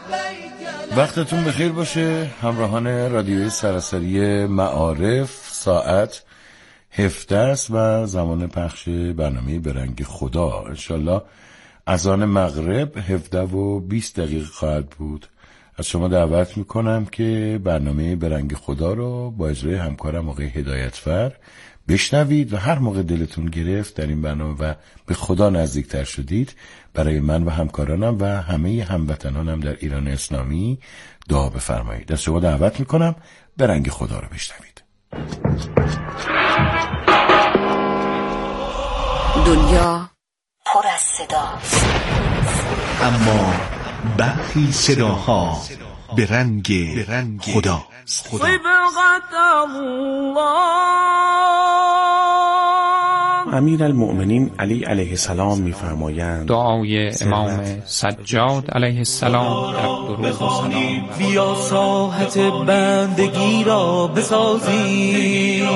وقتتون بخیر باشه همراهان رادیوی سراسری معارف. ساعت 17 است و زمان پخش برنامه به رنگ خدا. انشالله اذان مغرب 17:20 خواهد بود. از شما دعوت میکنم که برنامه به رنگ خدا رو با اجرای همکارم آقای هدایتفر بشنوید و هر موقع دلتون گرفت در این برنامه و به خدا نزدیکتر شدید برای من و همکارانم و همه هموطنانم در ایران اسلامی دعا بفرمایید. از شما دعوت میکنم به رنگ خدا رو بشنوید. دنیا پر از صداست، اما برخی صداها به رنگ خداست. صبغت الله. امیرالمؤمنین علی علیه السلام می‌فرمایند دعای امام سجاد علیه السلام در درود و سلام: بیا ساحت بندگی را بسازی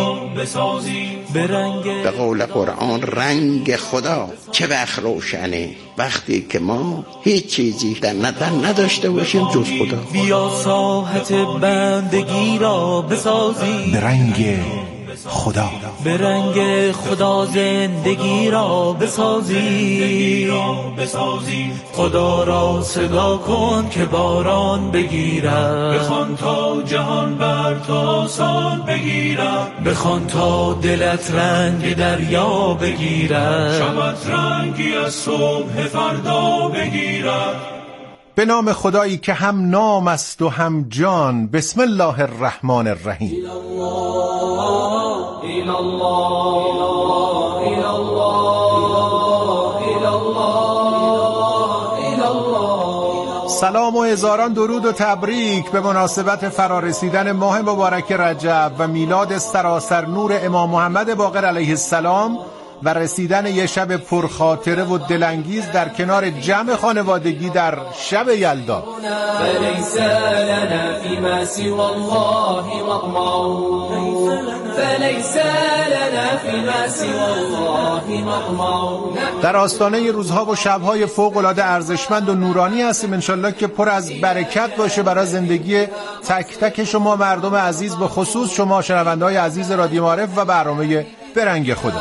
به قول قرآن رنگ خدا چه وقت روشنه، وقتی که ما هیچ چیزی در نظر نداشته باشیم جز خدا. بیا ساحت بندگی را بسازی به رنگ خدا، به رنگ خدا زندگی را بسازی خدا را صدا کن که باران بگیرد، بخوان تا جهان بر تو آسان بگیرد، بخوان تا دلت رنگ دریا بگیرد، شبت رنگی از صبح فردا بگیرد. به نام خدایی که هم نام است و هم جان. بسم الله الرحمن الرحیم. سلام و هزاران درود و تبریک به مناسبت فرارسیدن ماه مبارک رجب و میلاد سراسر نور امام محمد باقر علیه السلام و رسیدن یه شب پرخاطره و دلانگیز در کنار جمع خانوادگی در شب یلدا. فلیس لنا فیما سوى الله مطمع، فلیس لنا فیما سوى الله مطمع. در آستانه روزها و شبهای فوق‌العاده ارزشمند و نورانی هستیم. انشالله که پر از برکت باشه برای زندگی تک تک شما مردم عزیز، به خصوص شما شنونده‌های عزیز رادیو معارف و برنامه به رنگ خدا.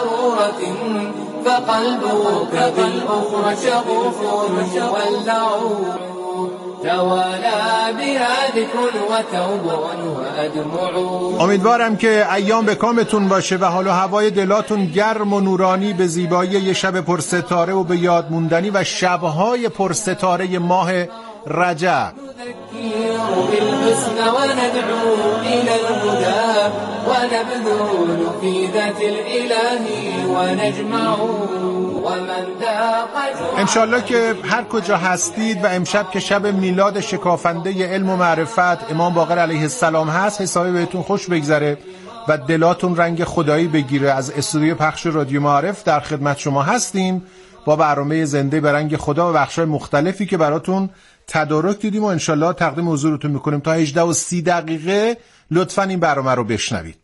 امیدوارم که ایام به کامتون باشه و حال و هوای دلاتون گرم و نورانی به زیبایی یه شب پرستاره و به یاد موندنی و شبهای پرستاره ماه رجب. انشالله که هر کجا هستید و امشب که شب میلاد شکافنده علم و معرفت امام باقر علیه السلام هست، حسابی بهتون خوش بگذره و دلاتون رنگ خدایی بگیره. از استودیو پخش رادیو معارف در خدمت شما هستیم با برنامه زنده به رنگ خدا و بخش‌های مختلفی که براتون تدارک دیدیم و انشالله تقدیم حضورتون میکنیم. تا 18:30 لطفاً این برنامه رو بشنوید.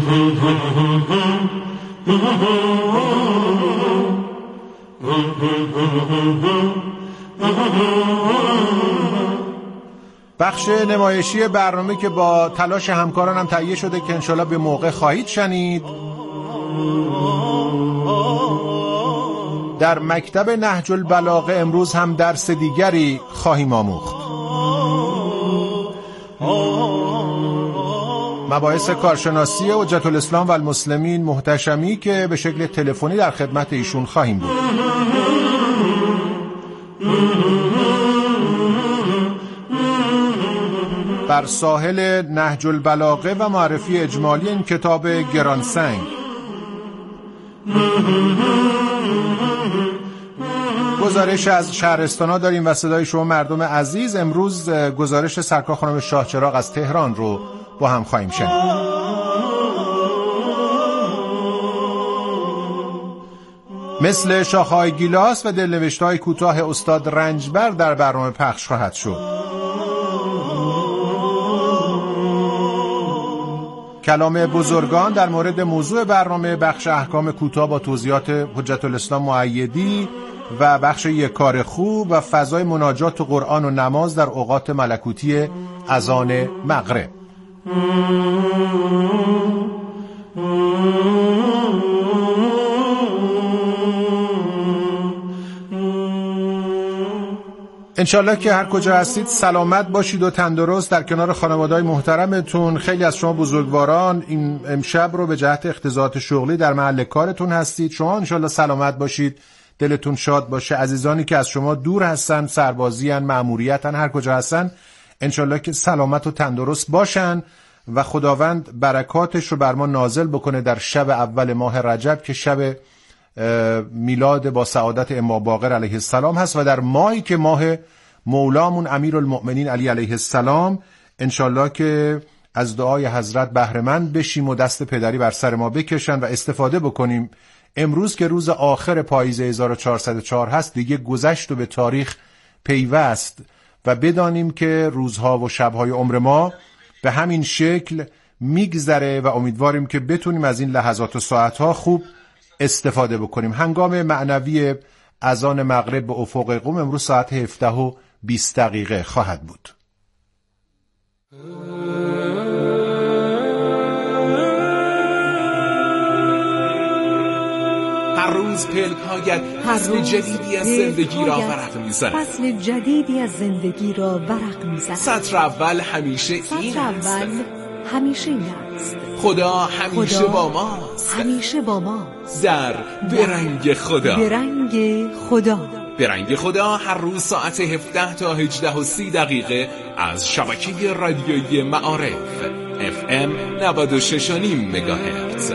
بخش نمایشی برنامه که با تلاش همکارانم تهیه شده که انشالله به موقع خواهید شنید، در مکتب نهج البلاغه امروز هم درس دیگری خواهیم آموخت. مباحث کارشناسی حجت الاسلام و المسلمین محتشمی که به شکل تلفنی در خدمت ایشون خواهیم بود. بر ساحل نهج البلاغه و معرفی اجمالی این کتاب گرانسنگ. گزارش از شهرستانا داریم و صدای شما مردم عزیز. امروز گزارش سرکار خانم شاهچراغ از تهران رو با هم خواهیم شنید. مثل شاخه‌های گیلاس و دلنوشته‌های کوتاه استاد رنجبر در برنامه پخش خواهد شد. کلام بزرگان در مورد موضوع برنامه، بخش احکام کوتاه با توضیحات حجت الاسلام مؤیدی و بخش یک کار خوب و فضای مناجات و قرآن و نماز در اوقات ملکوتی اذان مغرب. انشالله که هر کجا هستید سلامت باشید و تندرست در کنار خانواده‌های محترمتون. خیلی از شما بزرگواران این امشب رو به جهت اختزاعات شغلی در محل کارتون هستید. شما انشالله سلامت باشید، دلتون شاد باشه. عزیزانی که از شما دور هستن، سربازی هن، مأموریتن، هر کجا هستن، انشالله که سلامت و تندرست باشن و خداوند برکاتش رو بر ما نازل بکنه در شب اول ماه رجب که شب میلاد با سعادت امام باقر علیه السلام هست و در ماهی که ماه مولامون امیرالمؤمنین علی علیه السلام، انشالله که از دعای حضرت بهره‌مند بشیم و دست پدری بر سر ما بکشن و استفاده بکنیم. امروز که روز آخر پاییز 1404 هست دیگه گذشت و به تاریخ پیوست و بدانیم که روزها و شبهای عمر ما به همین شکل میگذره و امیدواریم که بتونیم از این لحظات و ساعتها خوب استفاده بکنیم. هنگام معنوی اذان مغرب به افق قم امروز ساعت 17:20 خواهد بود. هر روز پلک‌هایت فصل جدیدی از زندگی را ورق می‌زند. فصل جدیدی از زندگی را ورق می‌زند. سطر اول همیشه این است. خدا همیشه با ماست. همیشه با ماست. در برنگ خدا. برنگ خدا. برنگ خدا هر روز ساعت 17 تا 18:30 از شبکه رادیویی معارف FM 96.5 مگاهرتز.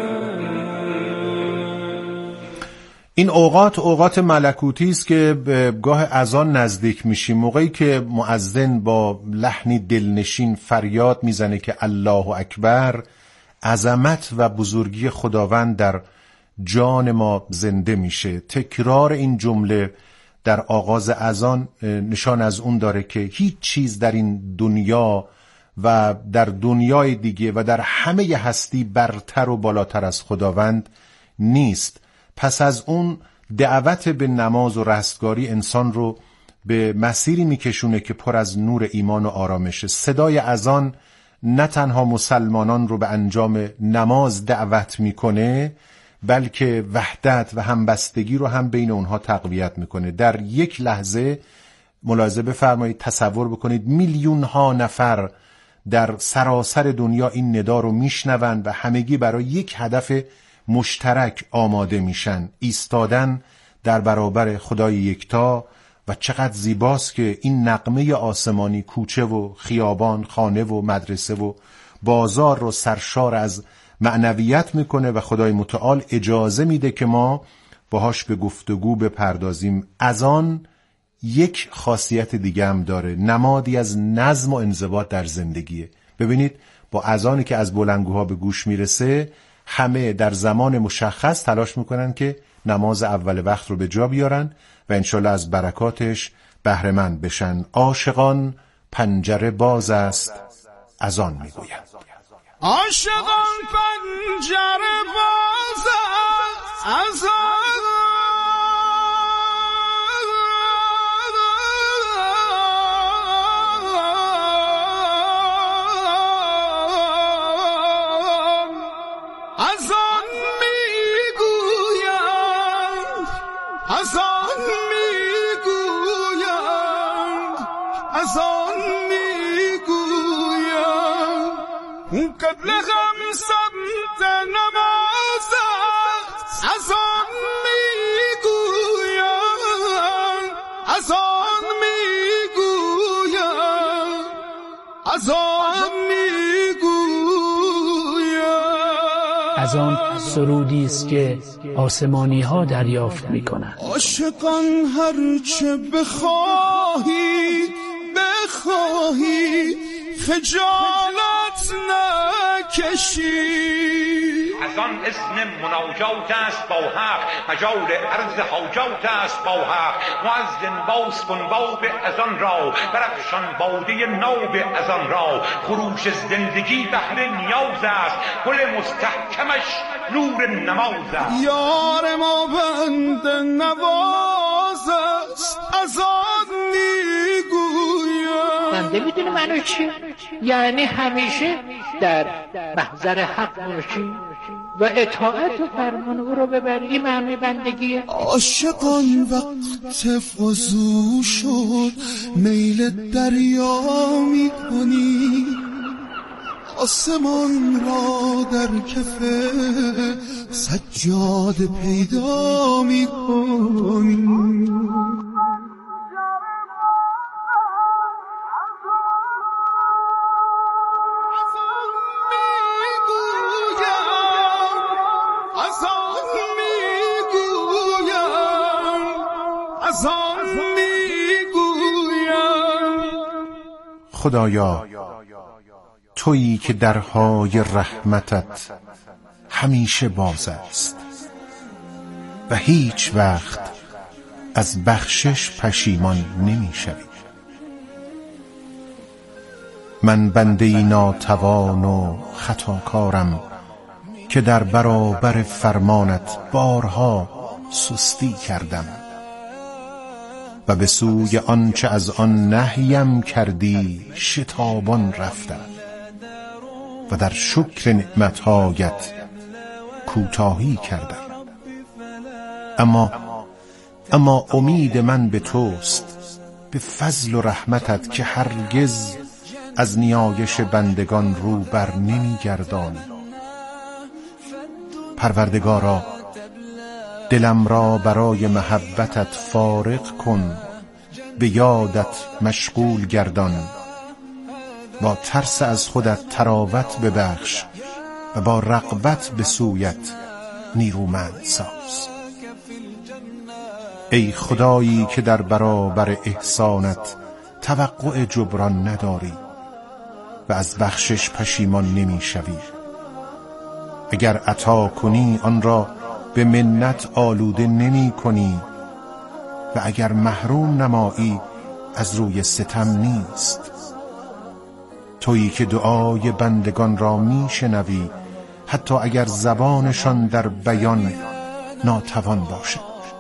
این اوقات ملکوتی است که به گاه اذان نزدیک میشیم، موقعی که مؤذن با لحنی دلنشین فریاد میزنه که الله اکبر، عظمت و بزرگی خداوند در جان ما زنده میشه. تکرار این جمله در آغاز اذان نشان از اون داره که هیچ چیز در این دنیا و در دنیای دیگه و در همه هستی برتر و بالاتر از خداوند نیست. پس از اون دعوت به نماز و رستگاری انسان رو به مسیری میکشونه که پر از نور ایمان و آرامشه. صدای اذان نه تنها مسلمانان رو به انجام نماز دعوت میکنه، بلکه وحدت و همبستگی رو هم بین اونها تقویت میکنه. در یک لحظه ملاحظه بفرمایید، تصور بکنید میلیون ها نفر در سراسر دنیا این ندا رو میشنوند و همگی برای یک هدف مشترک آماده میشن، ایستادن در برابر خدای یکتا. و چقدر زیباست که این نغمه آسمانی کوچه و خیابان، خانه و مدرسه و بازار رو سرشار از معنویت میکنه و خدای متعال اجازه میده که ما باهاش به گفتگو بپردازیم. اذان یک خاصیت دیگه هم داره، نمادی از نظم و انضباط در زندگیه. ببینید با اذانی که از بلندگوها به گوش میرسه، همه در زمان مشخص تلاش میکنن که نماز اول وقت رو به جا بیارن و انشالله از برکاتش بهره‌مند بشن. عاشقان پنجره باز است اذان میگوید. عاشقان پنجره باز است اذان قبل خمسم نماز اذان میگویم، اذان میگویم، اذان میگویم. اذان سرودی است که آسمانی ها دریافت میکنند. عاشقان هر چه بخواهی بخواهی خجالت نکشی. از آن اسم مناجات است با حق، مجال عرض حاجات است با حق. مؤذن باز کن باب اذان را، برافشان باده ناب اذان را. خروش زندگی بهر نیاز است، گل مستحکمش نور نماز است. یار ما بنده نواز است از آن میگویم. بنده میدونی منو چی؟ یعنی همیشه در محضر حق باشی و اطاعت و فرمان او رو ببری. این معنی بندگیه. عاشقان وقت وضو شد میل دریا میکنی، آسمان را در کف سجاد پیدا میکنی. خدایا تویی که درهای رحمتت همیشه باز است و هیچ وقت از بخشش پشیمان نمی شوی. من بنده‌ای ناتوان و خطاکارم که در برابر فرمانت بارها سستی کردم و به سوی آنچه از آن نهیم کردی شتابان رفتم و در شکر نعمتهایت کوتاهی کردم. اما امید من به توست، به فضل و رحمتت که هرگز از نیایش بندگان رو بر نمی گردانی. پروردگارا دلم را برای محبتت فارغ کن، به یادت مشغول گردان، با ترس از خودت تراوت ببخش و با رغبت به سویت نیرومند ساز. ای خدایی که در برابر احسانت توقع جبران نداری و از بخشش پشیمان نمی شوی، اگر عطا کنی آن را به منت آلوده نمی کنی و اگر محروم نمایی از روی ستم نیست. تویی که دعای بندگان را می شنوی حتی اگر زبانشان در بیان ناتوان باشد.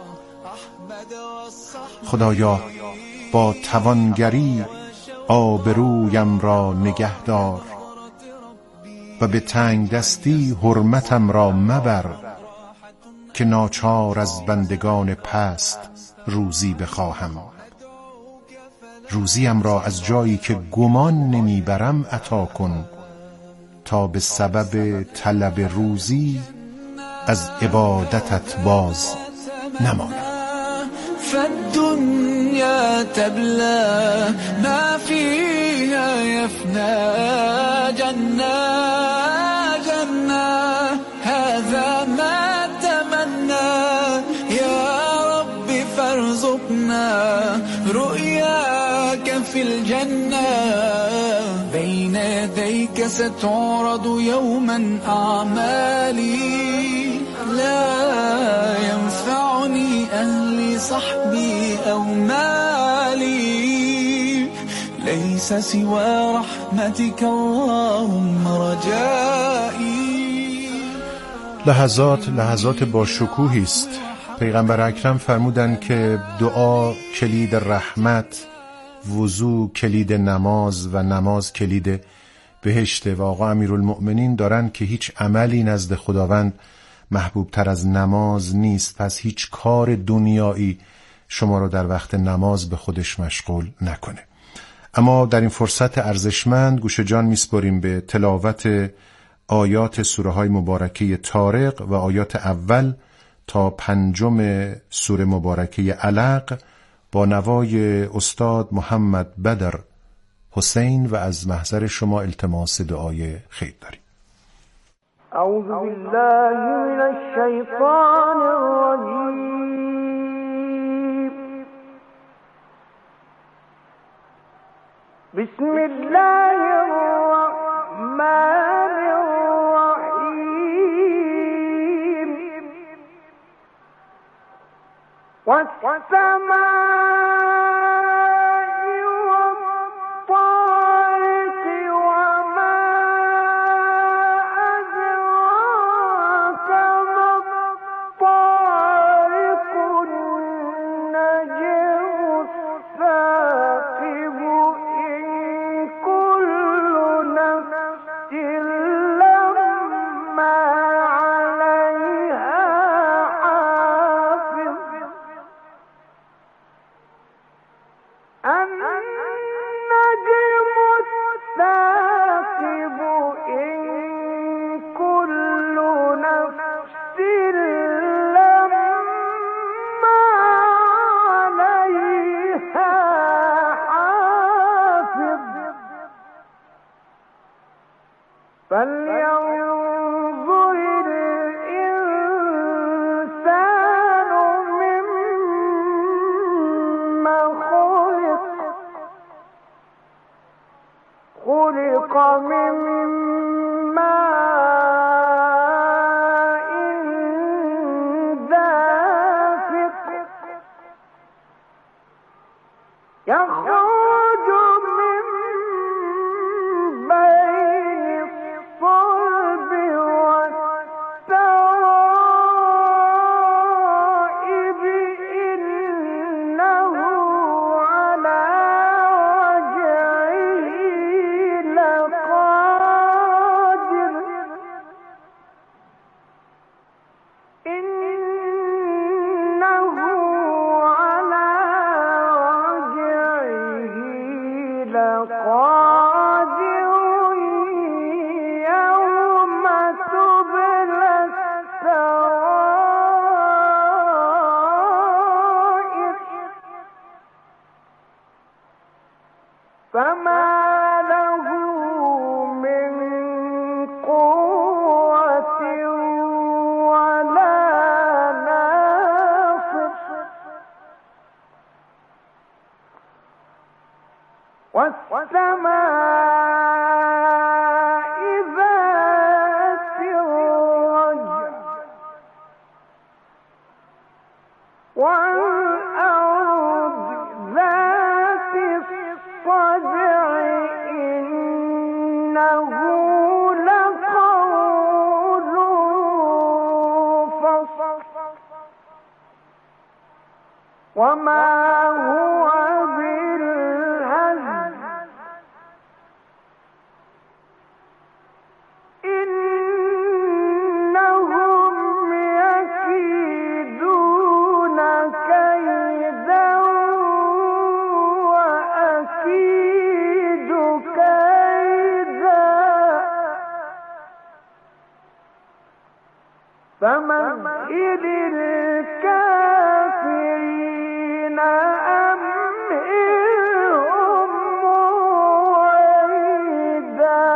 خدایا با توانگری آبرویم را نگه دار و به تنگ دستی حرمتم را مبر که ناچار از بندگان پست روزی بخواهم. روزیم را از جایی که گمان نمیبرم عطا کن تا به سبب طلب روزی از عبادتت باز نمانم. فالدنيا تبلى ما فيها يفنى جنة جنة هذا ما تمنى يا رب فارزقنا رؤياك في الجنة بين يديك ستعرض يوما أعمالي لا ينفعني أهلي صحبي أو مالي ليس سوى رحمتك اللهم رجائي. لحظات با شکوهی است. پیغمبر اکرم فرمودند که دعا کلید رحمت، وضو کلید نماز و نماز کلید بهشته. و آقا امیرالمؤمنین دارن که هیچ عملی نزد خداوند محبوب تر از نماز نیست، پس هیچ کار دنیایی شما رو در وقت نماز به خودش مشغول نکنه. اما در این فرصت ارزشمند گوش جان میسپاریم به تلاوت آیات سوره های مبارکه طارق و آیات اول تا 5 سوره مبارکه علق با نوای استاد محمد بدر حسین و از محضر شما التماس دعای خیر داریم. اعوذ بالله من الشیطان الرجیم. بسم الله الرحمن الرحیم. والسماء النجم النجم الثاقب إن كل نفس لما عليها حافظ فلينظر الإنسان مما خلق من ماء دافق يخرج من بين الصلب والترائب إنه على رجعه لقادر إنه على رجعه لقادر يوم تبلى السرائر فما له من قوة ولا ناصر والسماء ذات الرجع والأرض ذات الصدع إنه لقول فصل وما هو بالهزل إنهم يكيدون كيدا وأكيد كيدا فمهل الكافرين أمهلهم رويدا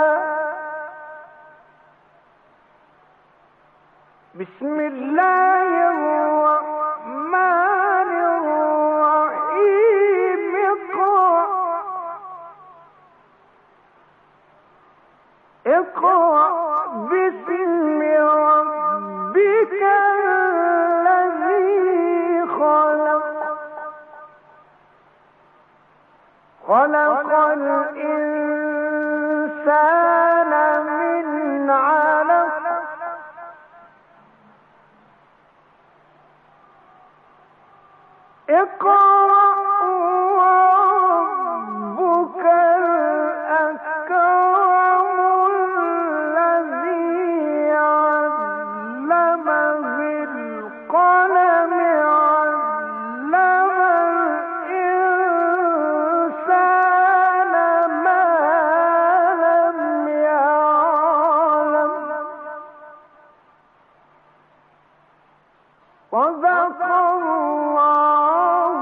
بسم الله الرحمن الرحيم اقرأ باسم ربك الذي خلق الإنسان من علق اقرأ وربك الأكرم الذي علم بالقلم علم الإنسان ما لم يعلم صدق الله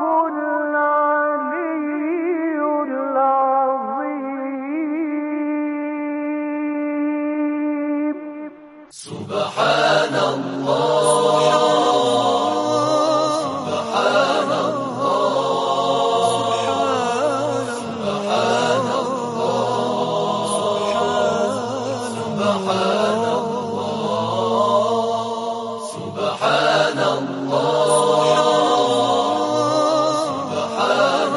العلي العظيم سبحان الله سبحان الله سبحان الله سبحان الله سبحان الله سبحان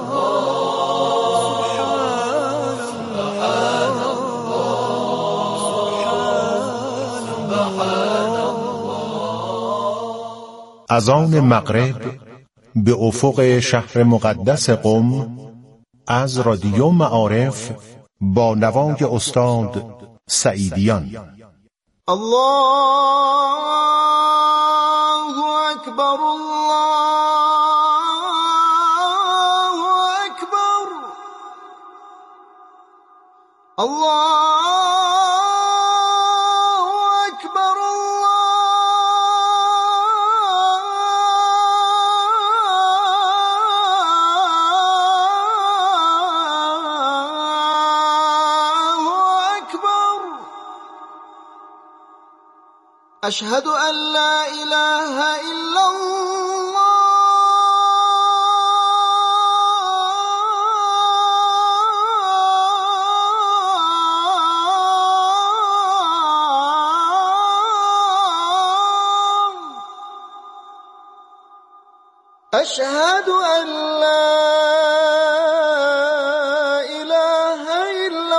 از آن مغرب به افق شهر مقدس قم از رادیو معارف با نوای استاد سعیدیان. الله اکبر الله اکبر الله أكبر الله أكبر أشهد أن لا إله إلا الله أشهد أن لا إله إلا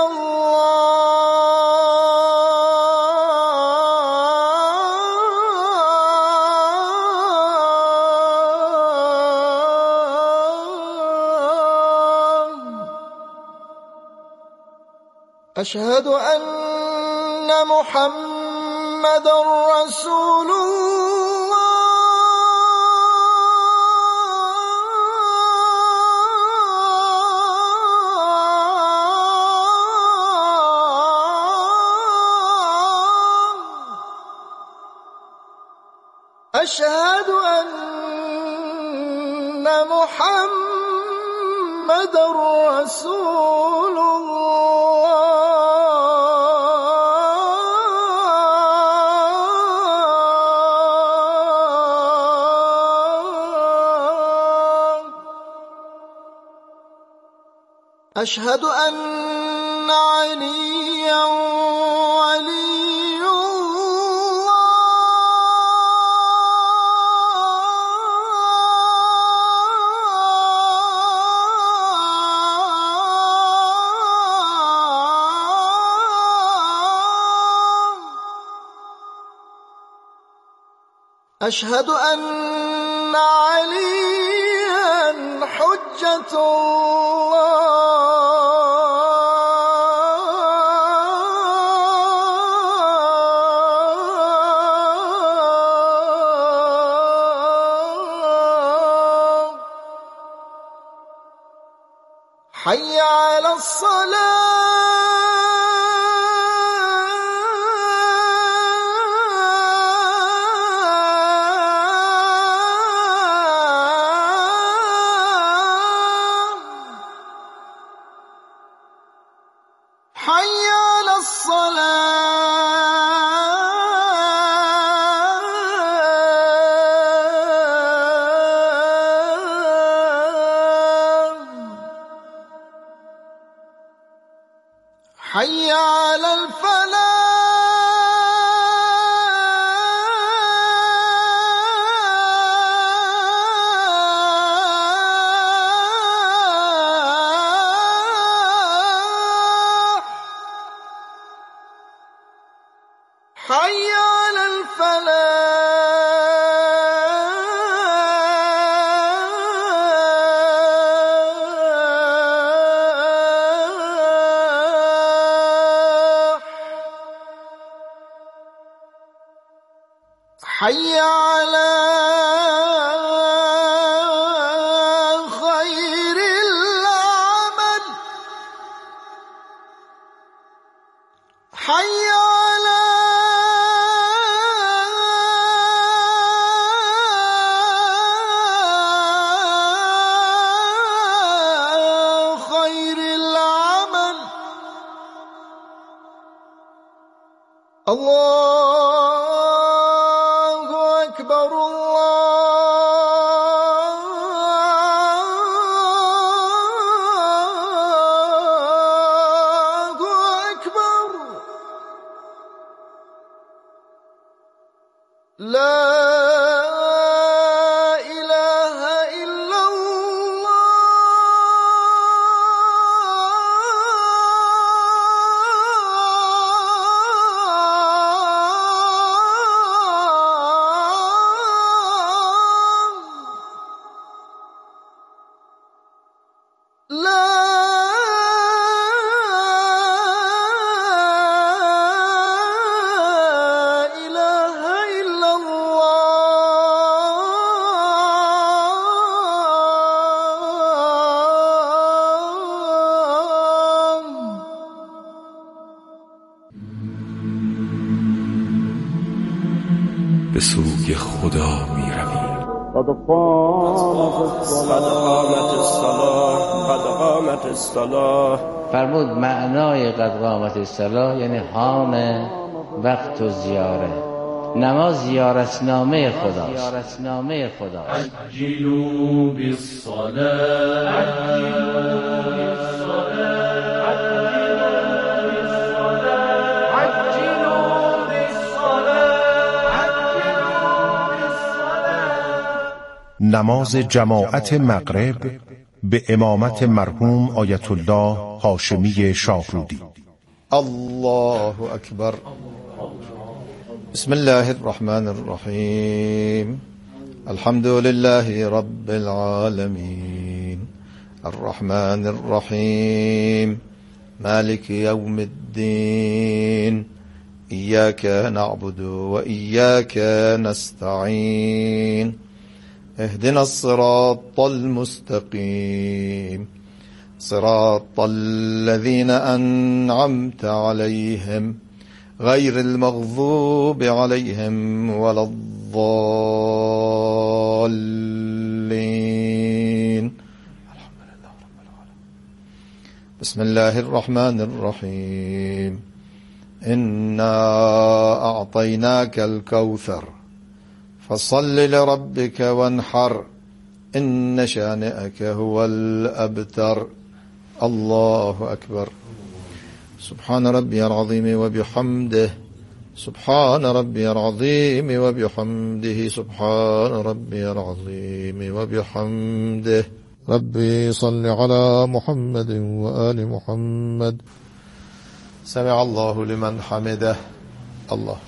الله أشهد أن محمدًا رسول الله أشهد أن محمدًا رسول الله أشهد أن عليًّا ولي أشهد أن عليًّا حجة الله حي على حي على الصلاة حي على الفلاح حي على الفلاح حي على خير العمل حي على خير العمل الله أكبر الله أكبر لا إله إلا الله لا إله إلا الله به سوی خدا می رویم. قد قامت الصلاة. فرمود معنای قد قامت الصلاة یعنی حان وقت و زیاره. نماز زیارتنامه خداست. عجلوا نماز جماعت مغرب به امامت مرحوم آیت الله هاشمی شاهرودی. الله اکبر. بسم الله الرحمن الرحیم. الحمد لله رب العالمین الرحمن الرحیم مالک یوم الدین ایاک نعبد و ایاک نستعین اهدنا الصراط المستقيم صراط الذين أنعمت عليهم غير المغضوب عليهم ولا الضالين. بسم الله الرحمن الرحيم. إنا أعطيناك الكوثر فصل لربك وانحر إن شانئك هو الأبتر. الله أكبر. سبحان ربي العظيم وبحمده سبحان ربي العظيم وبحمده سبحان ربي العظيم وبحمده. ربي صل على محمد وآل محمد. سمع الله لمن حمده. الله.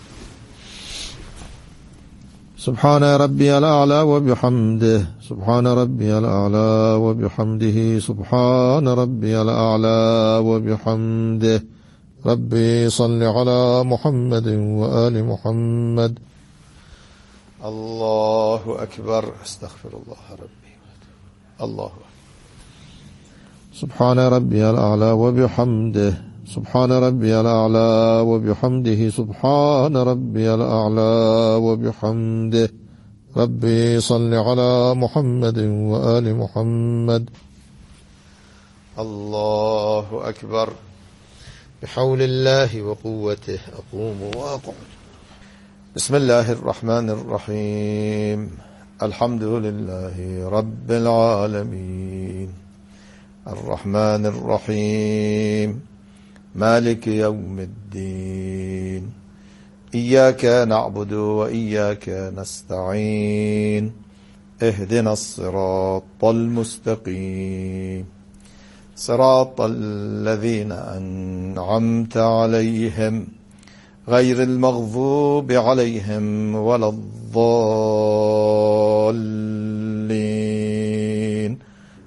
سبحان ربي الأعلى وبحمده سبحان ربي الأعلى وبحمده سبحان ربي الأعلى وبحمده. ربي صل على محمد وآل محمد. الله أكبر. استغفر الله ربي. الله أكبر. سبحان ربي الأعلى وبحمده سبحان ربي الأعلى وبحمده سبحان ربي الأعلى وبحمده. ربي صل على محمد وآل محمد. الله أكبر. بحول الله وقوته أقوم وأقعد. بسم الله الرحمن الرحيم. الحمد لله رب العالمين الرحمن الرحيم مالك يوم الدين إياك نعبد وإياك نستعين اهدنا الصراط المستقيم صراط الذين أنعمت عليهم غير المغضوب عليهم ولا الضالين.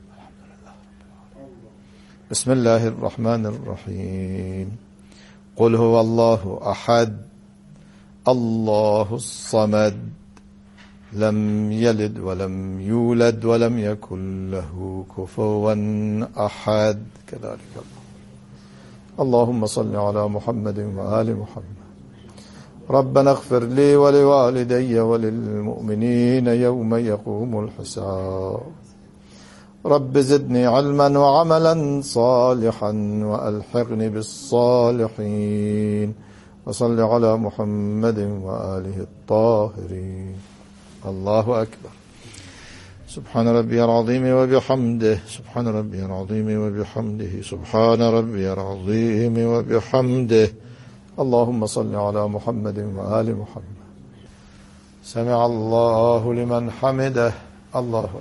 بسم الله الرحمن الرحيم. قل هو الله أحد الله الصمد لم يلد ولم يولد ولم يكن له كفوا أحد. كذلك اللهم صل على محمد وآل محمد. ربنا اغفر لي ولوالدي وللمؤمنين يوم يقوم الحساب. رب زدني علما وعملا صالحا وألحقني بالصالحين. وصل على محمد وآله الطاهرين. الله أكبر. سبحان ربي العظيم وبحمده سبحان ربي العظيم وبحمده سبحان ربي العظيم وبحمده. اللهم صل على محمد وآل محمد. سمع الله لمن حمده. الله أكبر.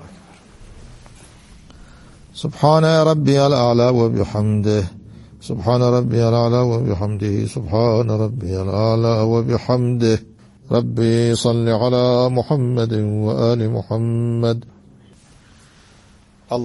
سبحان ربي الأعلى وبحمده سبحان ربي الأعلى وبحمده سبحان ربي الأعلى وبحمده. ربي صل على محمد وآل محمد.